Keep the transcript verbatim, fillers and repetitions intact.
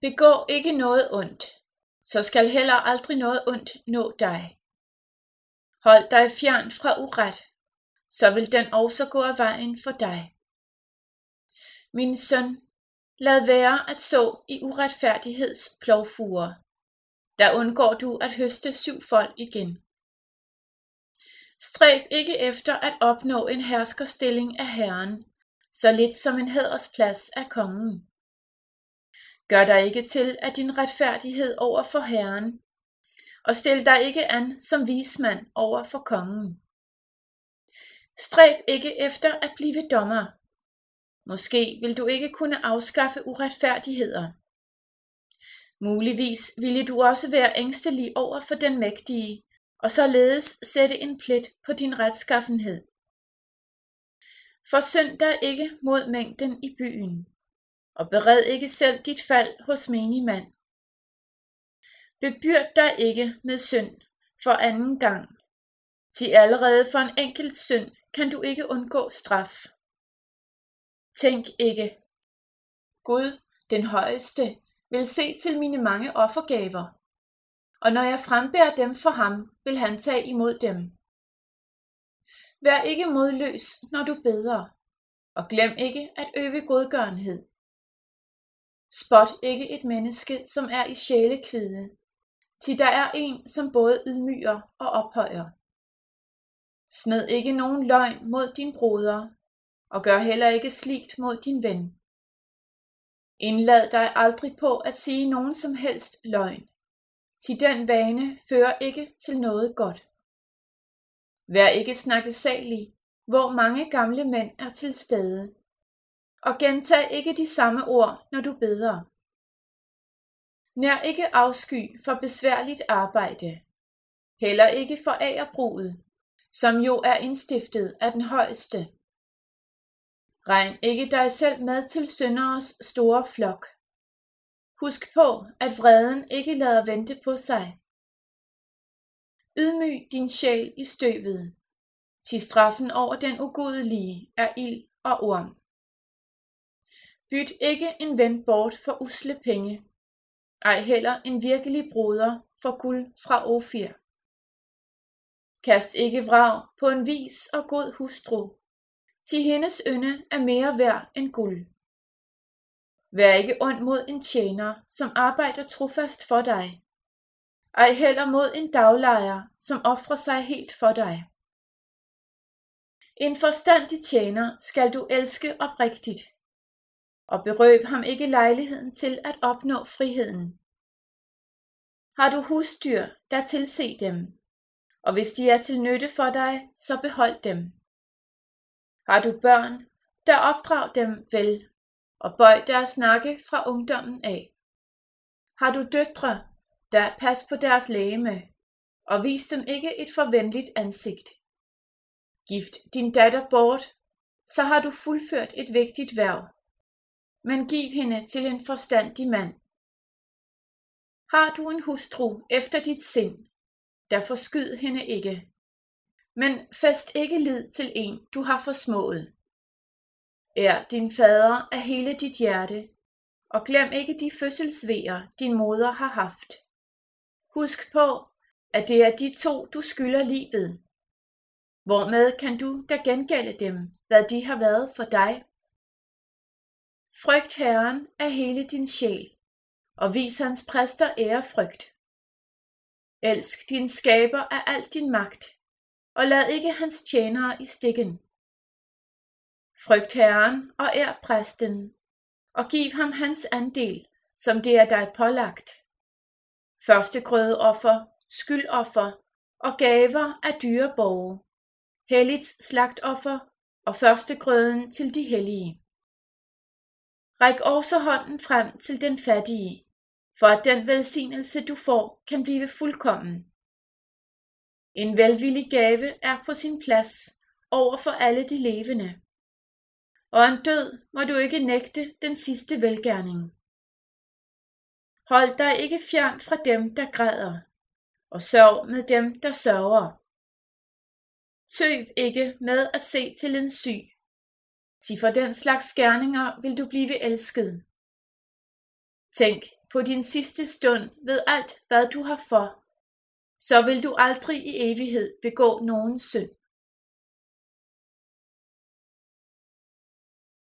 Begå ikke noget ondt, så skal heller aldrig noget ondt nå dig. Hold dig fjern fra uret, så vil den også gå af vejen for dig. Min søn, lad være at så i uretfærdigheds plovfurer, der undgår du at høste syvfold igen. Stræb ikke efter at opnå en herskerstilling af Herren, så lidt som en hædersplads af kongen. Gør dig ikke til af din retfærdighed over for Herren, og stil dig ikke an som vismand over for kongen. Stræb ikke efter at blive dommer. Måske vil du ikke kunne afskaffe uretfærdigheder. Muligvis ville du også være ængstelig over for den mægtige, og således sætte en plet på din retskaffenhed. Forsynd dig ikke mod mængden i byen, og bered ikke selv dit fald hos menigmand. Bebyrd dig ikke med synd for anden gang, til allerede for en enkelt synd kan du ikke undgå straf. Tænk ikke, Gud, den højeste, vil se til mine mange offergaver, og når jeg frembærer dem for ham, vil han tage imod dem. Vær ikke modløs, når du beder, og glem ikke at øve godgørenhed. Spot ikke et menneske, som er i sjælekvide, til der er en, som både ydmyger og ophøjer. Smid ikke nogen løgn mod din broder, og gør heller ikke sligt mod din ven. Indlad dig aldrig på at sige nogen som helst løgn, til den vane fører ikke til noget godt. Vær ikke snakkesalig, hvor mange gamle mænd er til stede, og gentag ikke de samme ord, når du beder. Nær ikke afsky for besværligt arbejde, heller ikke for agerbruget, som jo er indstiftet af den højeste. Regn ikke dig selv med til synderes store flok. Husk på, at vreden ikke lader vente på sig. Ydmyg din sjæl i støvet, til straffen over den ugudelige er ild og orm. Byt ikke en ven bort for usle penge, ej heller en virkelig broder for guld fra Ofir. Kast ikke vrag på en vis og god hustru, til hendes ynde er mere værd end guld. Vær ikke ond mod en tjener, som arbejder trofast for dig, ej heller mod en daglejer, som ofrer sig helt for dig. En forstandig tjener skal du elske oprigtigt, og berøv ham ikke lejligheden til at opnå friheden. Har du husdyr, der tilse dem, og hvis de er til nytte for dig, så behold dem. Har du børn, der opdrag dem vel, og bøj deres nakke fra ungdommen af. Har du døtre, der pas på deres legeme, og vis dem ikke et forvenligt ansigt. Gift din datter bort, så har du fuldført et vigtigt hverv, men giv hende til en forstandig mand. Har du en hustru efter dit sind, der forskyd hende ikke, men fæst ikke lid til en, du har forsmået. Ær din fader af hele dit hjerte, og glem ikke de fødselsvejer, din moder har haft. Husk på, at det er de to, du skylder livet. Hvormed kan du da gengælde dem, hvad de har været for dig? Frygt Herren af hele din sjæl, og vis hans præster ærefrygt. Elsk din skaber af al din magt, og lad ikke hans tjenere i stikken. Frygt Herren og ær præsten, og giv ham hans andel, som det er dig pålagt. Førstegrødeoffer, skyldoffer og gaver af dyreborge, helligt slagtoffer og førstegrøden til de hellige. Ræk også hånden frem til den fattige, for at den velsignelse du får kan blive fuldkommen. En velvillig gave er på sin plads over for alle de levende, og en død må du ikke nægte den sidste velgerning. Hold dig ikke fjernt fra dem, der græder, og sørg med dem, der sørger. Tøv ikke med at se til en syg, til for den slags gerninger vil du blive elsket. Tænk på din sidste stund ved alt, hvad du har for, så vil du aldrig i evighed begå nogen synd.